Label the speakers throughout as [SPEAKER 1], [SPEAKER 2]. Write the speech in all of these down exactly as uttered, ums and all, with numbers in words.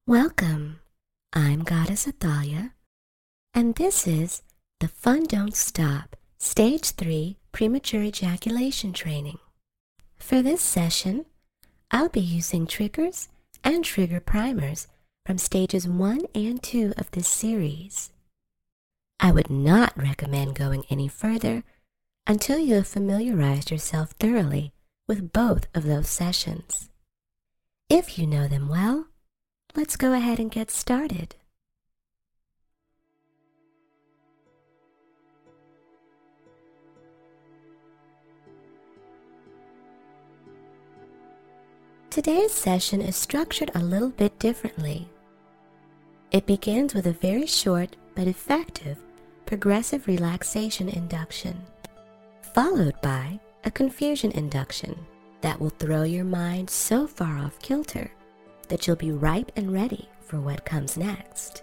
[SPEAKER 1] Welcome. I'm Goddess Athalia, and this is the Fun Don't Stop Stage three Premature Ejaculation Training. For this session, I'll be using triggers and trigger primers from stages one and two of this series. I would not recommend going any further until you have familiarized yourself thoroughly with both of those sessions. If you know them well, let's go ahead and get started. Today's session is structured a little bit differently. It begins with a very short but effective progressive relaxation induction, followed by a confusion induction that will throw your mind so far off kilter that you'll be ripe and ready for what comes next.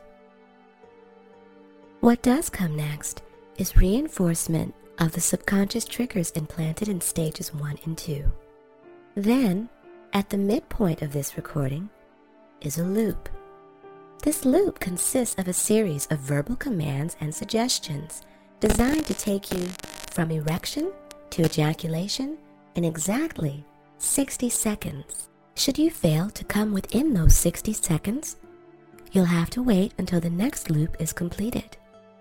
[SPEAKER 1] What does come next is reinforcement of the subconscious triggers implanted in stages one and two. Then, at the midpoint of this recording, is a loop. This loop consists of a series of verbal commands and suggestions designed to take you from erection to ejaculation in exactly sixty seconds. Should you fail to come within those sixty seconds, you'll have to wait until the next loop is completed.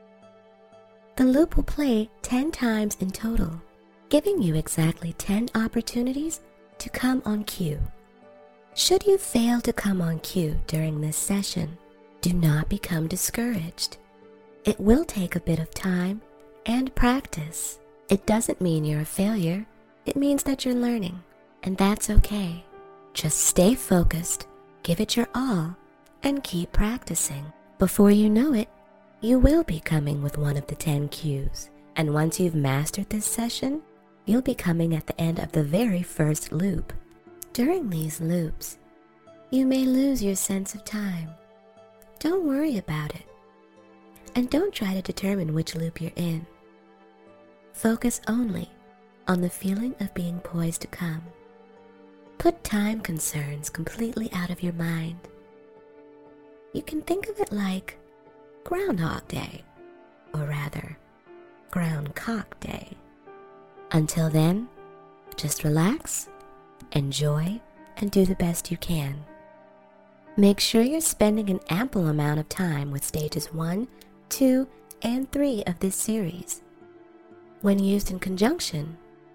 [SPEAKER 1] The loop will play ten times in total, giving you exactly ten opportunities to come on cue. Should you fail to come on cue during this session, do not become discouraged. It will take a bit of time and practice. It doesn't mean you're a failure. It means that you're learning, and that's okay. Just stay focused, give it your all, and keep practicing. Before you know it, you will be coming with one of the ten cues, and once you've mastered this session, you'll be coming at the end of the very first loop. During these loops, you may lose your sense of time. Don't worry about it, and don't try to determine which loop you're in. Focus only on the feeling of being poised to come. Put time concerns completely out of your mind. You can think of it like Groundhog Day, or rather, Groundcock Day. Until then, just relax, enjoy, and do the best you can. Make sure you're spending an ample amount of time with stages one, two, and three of this series. When used in conjunction,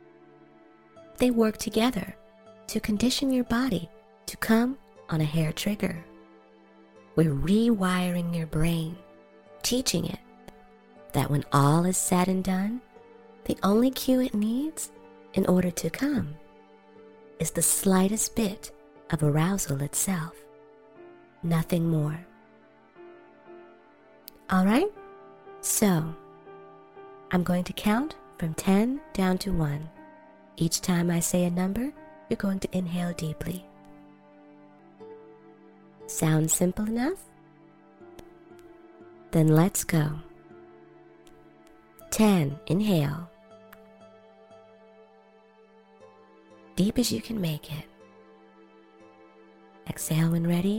[SPEAKER 1] they work together to condition your body to come on a hair trigger. We're rewiring your brain, teaching it that when all is said and done, the only cue it needs in order to come is the slightest bit of arousal itself, nothing more. All right, so I'm going to count from ten down to one. Each time I say a number, you're going to inhale deeply. Sounds simple enough? Then let's go. ten, inhale. Deep as you can make it. Exhale when ready.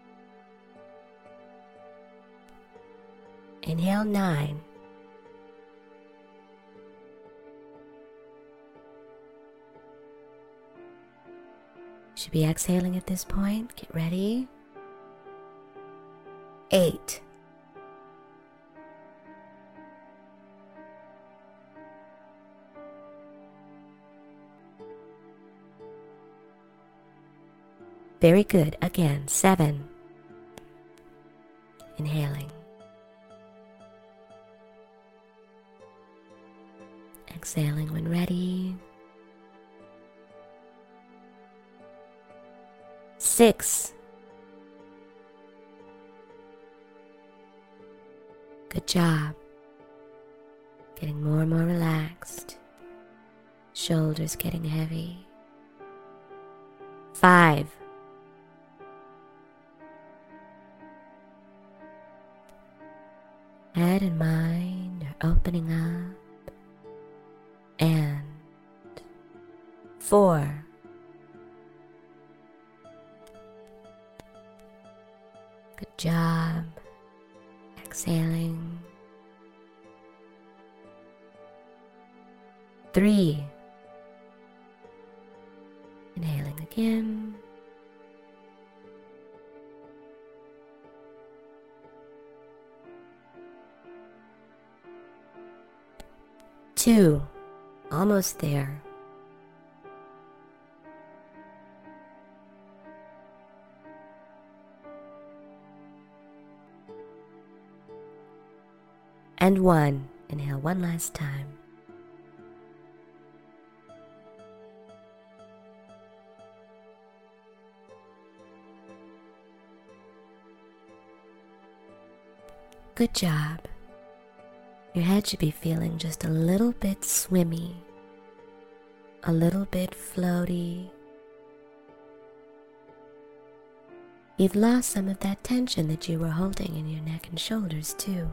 [SPEAKER 1] Inhale nine. Should be exhaling at this point. Get ready. Eight. Very good. Again, seven. Inhaling. Exhaling when ready. Six. Good job. Getting more and more relaxed. Shoulders getting heavy. Five. Head and mind are opening up. And four. Good job. Exhaling. Three. Inhaling again. Two. Almost there. And one. Inhale one last time. Good job. Your head should be feeling just a little bit swimmy, a little bit floaty. You've lost some of that tension that you were holding in your neck and shoulders too.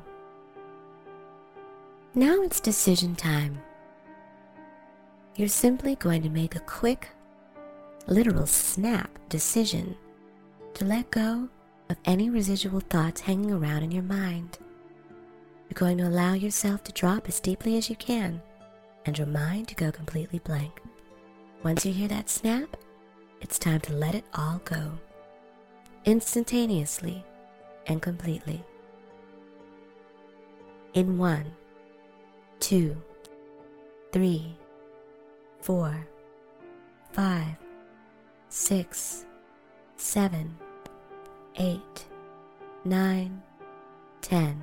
[SPEAKER 1] Now it's decision time. You're simply going to make a quick, literal snap decision to let go of any residual thoughts hanging around in your mind. You're going to allow yourself to drop as deeply as you can and your mind to go completely blank. Once you hear that snap, it's time to let it all go, instantaneously and completely. In one, two, three, four, five, six, seven, eight, nine, ten.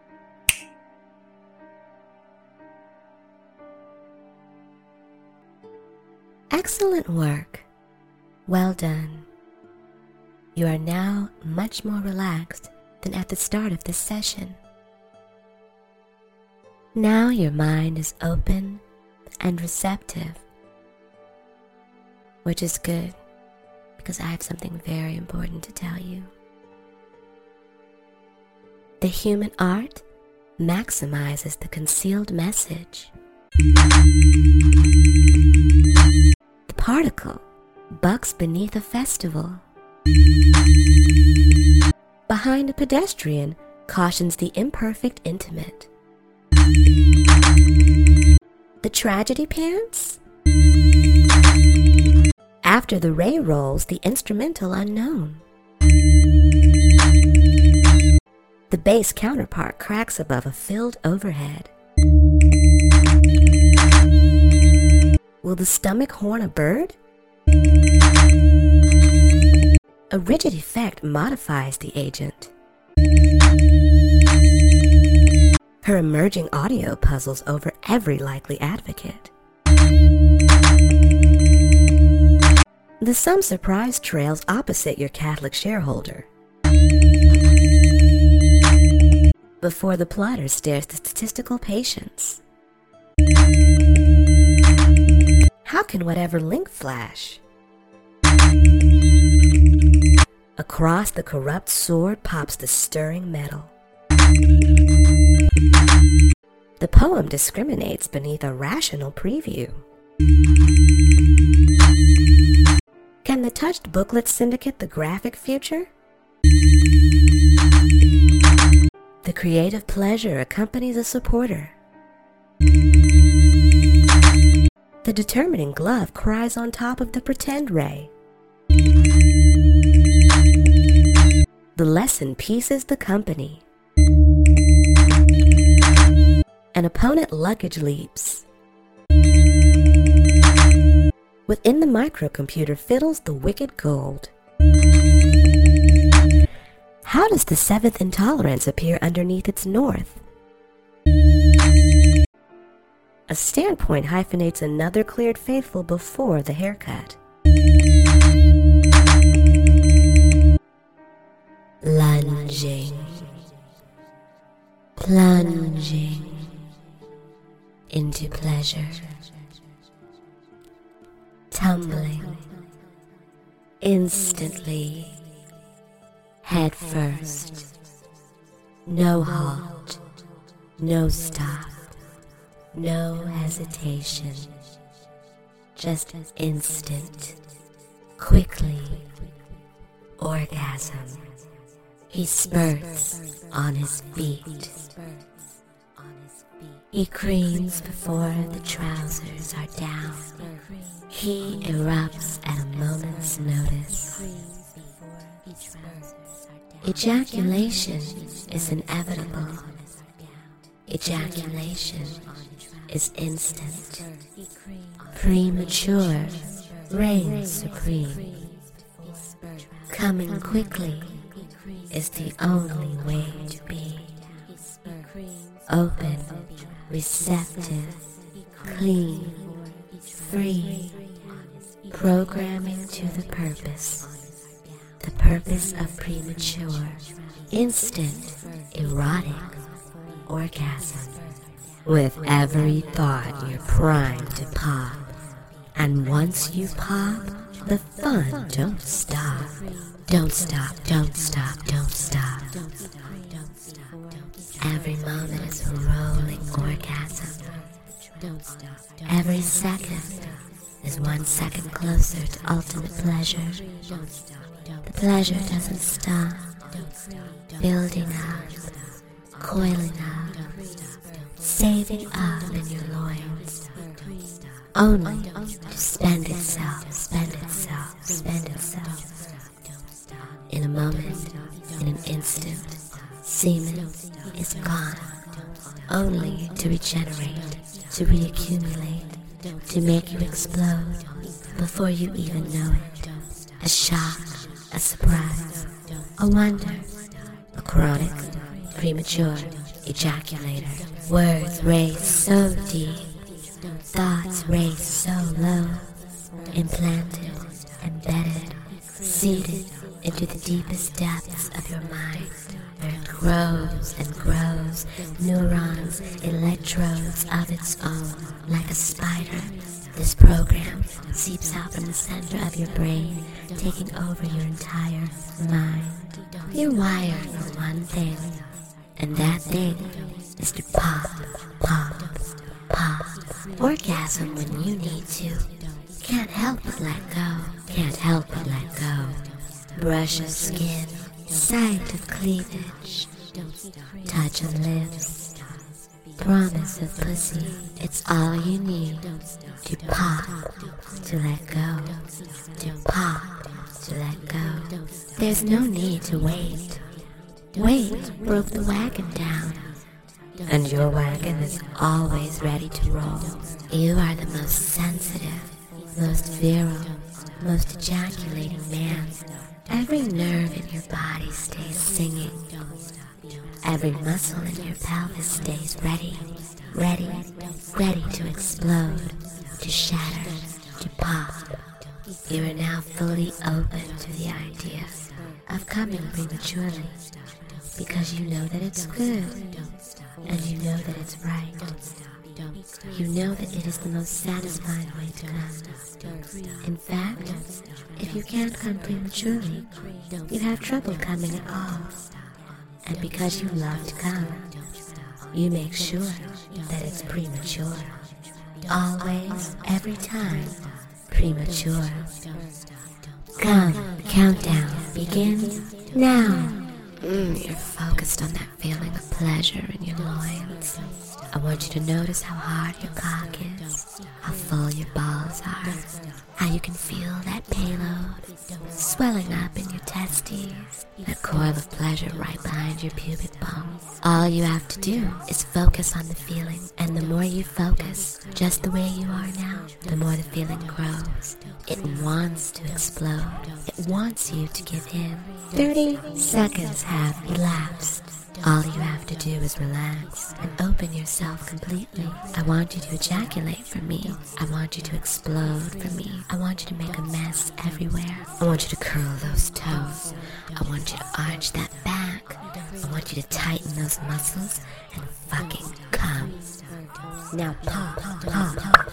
[SPEAKER 1] Excellent work. Well done. You are now much more relaxed than at the start of this session. Now your mind is open and receptive, which is good because I have something very important to tell you. The human art maximizes the concealed message. The particle bucks beneath a festival. Behind a pedestrian cautions the imperfect intimate. The tragedy pants? After the ray rolls the instrumental unknown. The bass counterpart cracks above a filled overhead. Will the stomach horn a bird? A rigid effect modifies the agent. Her emerging audio puzzles over every likely advocate. The some surprise trails opposite your Catholic shareholder. Before the plotter stares the statistical patience. How can whatever link flash? Across the corrupt sword pops the stirring metal. The poem discriminates beneath a rational preview. Can the touched booklet syndicate the graphic future? The creative pleasure accompanies a supporter. The determining glove cries on top of the pretend ray. The lesson pieces the company. An opponent luggage leaps. Within the microcomputer fiddles the wicked gold. How does the seventh intolerance appear underneath its north? A standpoint hyphenates another cleared faithful before the haircut. Lunging, plunging into pleasure, tumbling instantly, head first, no halt, no stop, no hesitation, just instant, quickly, orgasm. He spurts on his feet. He creams before the trousers are down. He erupts at a moment's notice. Ejaculation is inevitable. Ejaculation is instant. Premature reigns supreme. Coming quickly is the only way to be. Open, receptive, clean, free, programming to the purpose. The purpose of premature, instant, erotic orgasm. With every thought you're primed to pop. And once you pop, the fun don't stop. Don't stop, don't stop, don't stop. Every moment is a rolling orgasm. Every second is one second closer to ultimate pleasure. The pleasure doesn't stop. Building up, coiling up, saving up in your loins. Only to spend itself, spend itself, spend itself. In a moment, in an instant, semen is gone. Only to regenerate, to reaccumulate, to make you explode before you even know it. A shock, a surprise, a wonder, a chronic, premature ejaculator. Words race so deep, thoughts race so low, implanted, embedded, seated into the deepest depths of your mind, where it grows and grows, neurons, electrodes of its own, like a spider. This program seeps out from the center of your brain, taking over your entire mind. You're wired for one thing, and that thing is to pop, pop, pop. Orgasm when you need to. Can't help but let go, can't help but let go. Brush of skin, sight of cleavage, touch of lips, promise of pussy. It's all you need to pop, to let go, to pop, to let go. There's no need to wait. Wait broke the wagon down, and your wagon is always ready to roll. You are the most sensitive, most virile, most ejaculating man. Every nerve in your body stays singing. Every muscle in your pelvis stays ready, ready, ready to explode, to shatter, to pop. You are now fully open to the idea of coming prematurely, because you know that it's good, and you know that it's right. You know that it is the most satisfying way to come. In fact, if you can't come prematurely, you have trouble coming at all. And because you love to come, you make sure that it's premature. Always, every time, premature. Come, the countdown begins now. Mm, you're focused on that feeling of pleasure in your loins. I want you to notice how hard your cock is, how full your balls are, how you can feel that payload swelling up in your testes, that coil of pleasure right behind your pubic bone. All you have to do is focus on the feeling, and the more you focus, just the way you are now, the more the feeling grows. It wants to explode. It wants you to give in. Thirty seconds have elapsed. All you have to do is relax and open yourself completely. I want you to ejaculate for me. I want you to explode for me. I want you to make a mess everywhere. I want you to curl those toes. I want you to arch that back. I want you to tighten those muscles and fucking come. Now pop, pop, pop.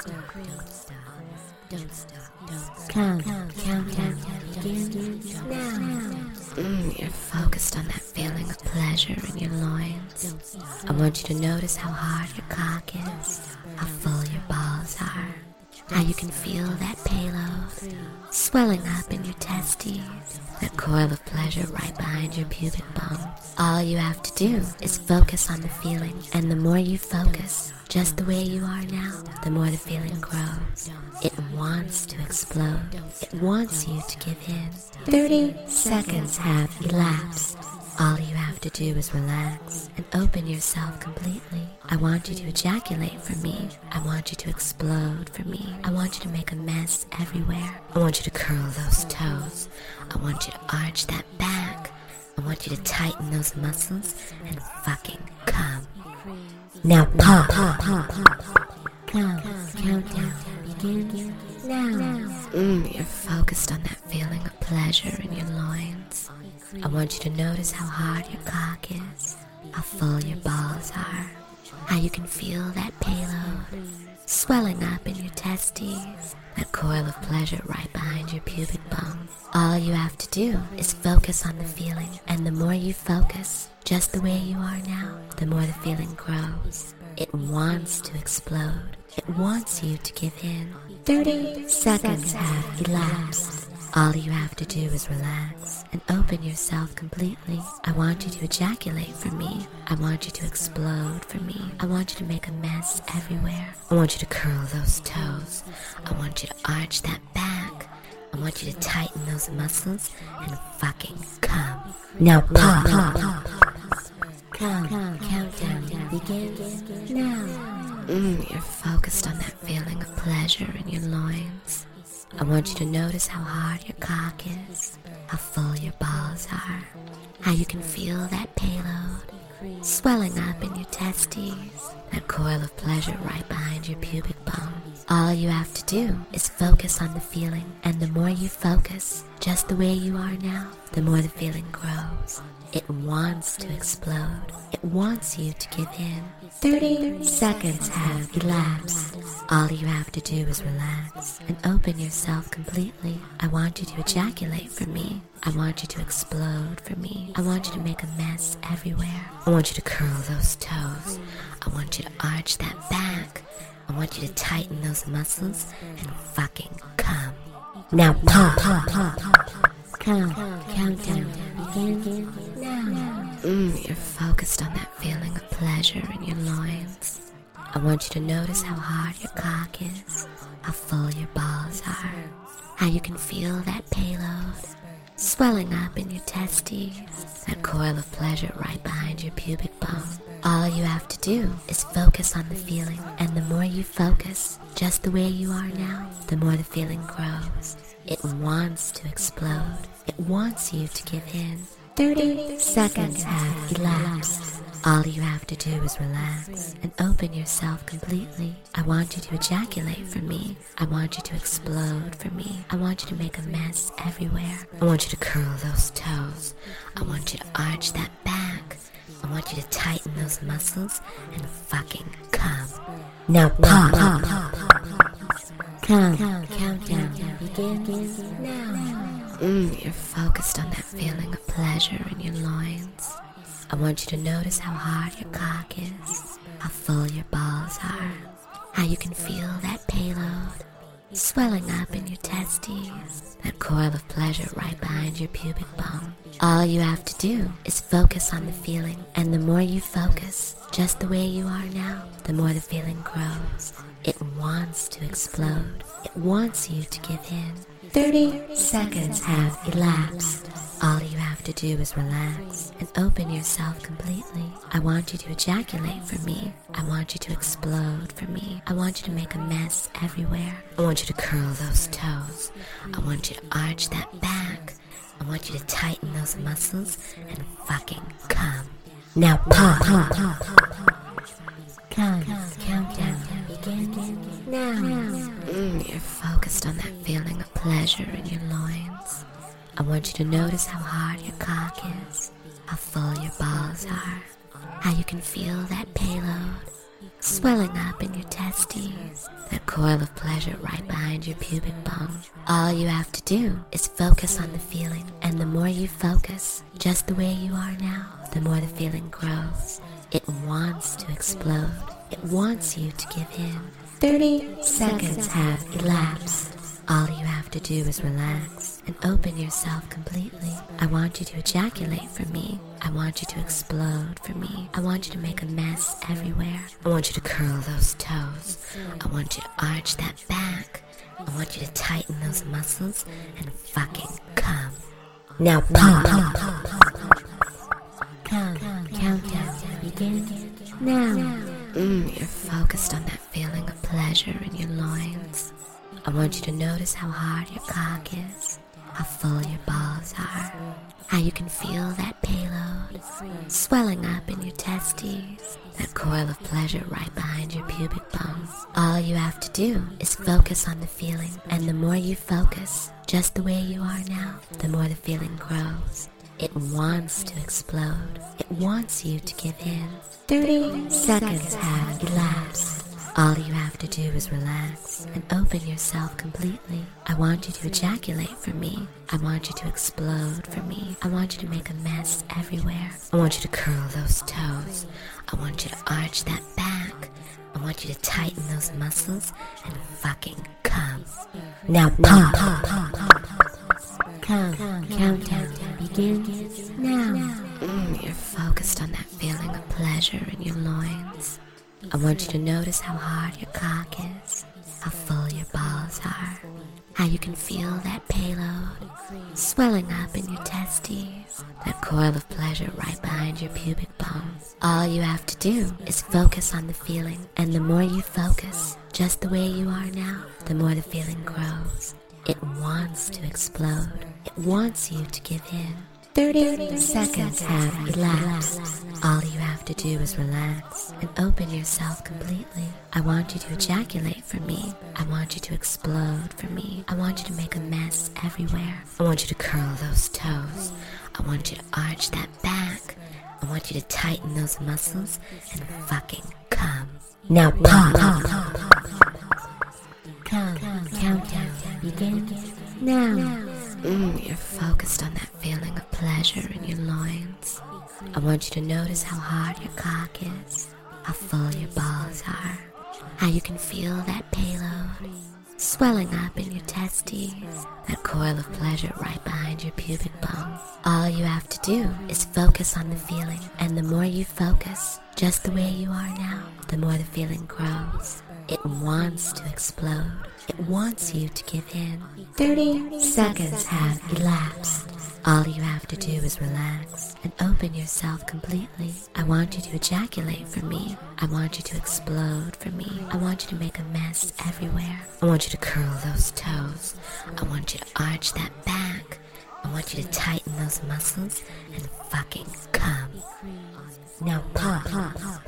[SPEAKER 1] Come, count, count, begin now. Mm, you're focused on that feeling of pleasure in your loins. I want you to notice how hard your cock is, how full your balls are, How you can feel that payload swelling up in your testes, that coil of pleasure right behind your pubic bone. All you have to do is focus on the feeling, and the more you focus, just the way you are now, the more the feeling grows. It wants to explode. It wants you to give in. thirty seconds have elapsed. All you have to do is relax and open yourself completely. I want you to ejaculate for me. I want you to explode for me. I want you to make a mess everywhere. I want you to curl those toes. I want you to arch that back. I want you to tighten those muscles and fucking come. Now pop, pop, pop, pop. Count, countdown begins now. Mm, you're focused on that feeling of pleasure in your loins. I want you to notice how hard your cock is, how full your balls are, how you can feel that payload swelling up in your testes, that coil of pleasure right behind your pubic bone. All you have to do is focus on the feeling, and the more you focus, just the way you are now, the more the feeling grows. It wants to explode. It wants you to give in. thirty seconds have elapsed. All you have to do is relax and open yourself completely. I want you to ejaculate for me. I want you to explode for me. I want you to make a mess everywhere. I want you to curl those toes. I want you to arch that back. I want you to tighten those muscles and fucking come. Now pop, pop, pop, pop. Count, countdown begins now. Mm, you're focused on that feeling of pleasure in your loins. I want you to notice how hard your cock is, how full your balls are, how you can feel that payload swelling up in your testes, that coil of pleasure right behind your pubic bone. All you have to do is focus on the feeling, and the more you focus, just the way you are now, the more the feeling grows. It wants to explode. It wants you to give in. thirty seconds have elapsed. All you have to do is relax and open yourself completely. I want you to ejaculate for me. I want you to explode for me. I want you to make a mess everywhere. I want you to curl those toes. I want you to arch that back. I want you to tighten those muscles and fucking come. Now pop, pop, pop, pop. Count, countdown begins now. Mm, you're focused on that feeling of pleasure in your loins. I want you to notice how hard your cock is, how full your balls are, how you can feel that payload swelling up in your testes, that coil of pleasure right behind your pubic bone. All you have to do is focus on the feeling, and the more you focus, just the way you are now, the more the feeling grows. It wants to explode. It wants you to give in. thirty seconds have elapsed. All you have to do is relax and open yourself completely. I want you to ejaculate for me. I want you to explode for me. I want you to make a mess everywhere. I want you to curl those toes. I want you to arch that back. I want you to tighten those muscles and fucking come. Now pop, pop, pop, pop, pop. Count, countdown begins now. Mm, you're focused on that feeling of pleasure in your loins. I want you to notice how hard your cock is, how full your balls are, how you can feel that payload swelling up in your testes, that coil of pleasure right behind your pubic bone. All you have to do is focus on the feeling, and the more you focus, just the way you are now, the more the feeling grows. It wants to explode. It wants you to give in. thirty seconds have elapsed. All you have to do is relax and open yourself completely. I want you to ejaculate for me. I want you to explode for me. I want you to make a mess everywhere. I want you to curl those toes. I want you to arch that back. I want you to tighten those muscles and fucking come. Now pop, pop, pop, pop. Count, countdown begins now. Mm, you're focused on that feeling of pleasure in your loins. I want you to notice how hard your cock is, how full your balls are, how you can feel that payload swelling up in your testes, that coil of pleasure right behind your pubic bone. All you have to do is focus on the feeling, and the more you focus, just the way you are now, the more the feeling grows. It wants to explode. It wants you to give in. thirty seconds have elapsed. All you have to do is relax and open yourself completely. I want you to ejaculate for me. I want you to explode for me. I want you to make a mess everywhere. I want you to curl those toes. I want you to arch that back. I want you to tighten those muscles and fucking come. Now pop, pop, pop, pop, pop. Come, countdown begin now. Mm, you're focused on that feeling of pleasure in your loins. I want you to notice how hard your cock is, how full your balls are, how you can feel that payload swelling up in your testes, that coil of pleasure right behind your pubic bone. All you have to do is focus on the feeling, and the more you focus, just the way you are now, the more the feeling grows. It wants to explode. It wants you to give in. thirty seconds have elapsed. All you have to do is relax and open yourself completely. I want you to ejaculate for me. I want you to explode for me. I want you to make a mess everywhere. I want you to curl those toes. I want you to arch that back. I want you to tighten those muscles and fucking come. Now pop, pop, pop, pop, pop. Come, countdown begins now. Mm, you're focused on that feeling of pleasure in your loins. I want you to notice how hard your cock is, how full your balls are, how you can feel that payload swelling up in your testes, that coil of pleasure right behind your pubic bone. All you have to do is focus on the feeling, and the more you focus, just the way you are now, the more the feeling grows. It wants to explode. It wants you to give in. thirty seconds have elapsed. All you have to do is relax and open yourself completely. I want you to ejaculate for me. I want you to explode for me. I want you to make a mess everywhere. I want you to curl those toes. I want you to arch that back. I want you to tighten those muscles and fucking come. Now pop, pop, pop, pop, pop. Come, countdown begin now. Mm, you're focused on that feeling of pleasure in your loins. I want you to notice how hard your cock is, how full your balls are, how you can feel that payload swelling up in your testes, that coil of pleasure right behind your pubic bone. All you have to do is focus on the feeling, and the more you focus, just the way you are now, the more the feeling grows. It wants to explode. It wants you to give in. thirty seconds have elapsed. All you have to do is relax and open yourself completely. I want you to ejaculate for me. I want you to explode for me. I want you to make a mess everywhere. I want you to curl those toes. I want you to arch that back. I want you to tighten those muscles and fucking come. Now pop, pop, pop.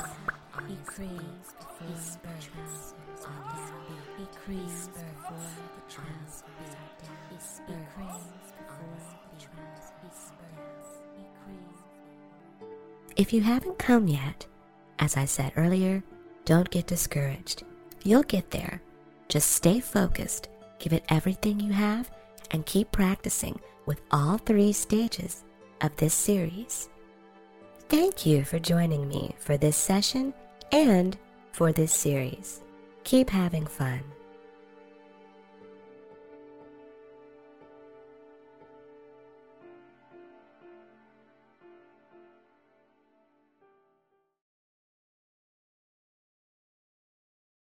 [SPEAKER 1] If you haven't come yet, as I said earlier, don't get discouraged. You'll get there. Just stay focused, give it everything you have, and keep practicing with all three stages of this series. Thank you for joining me for this session and for this series. Keep having fun.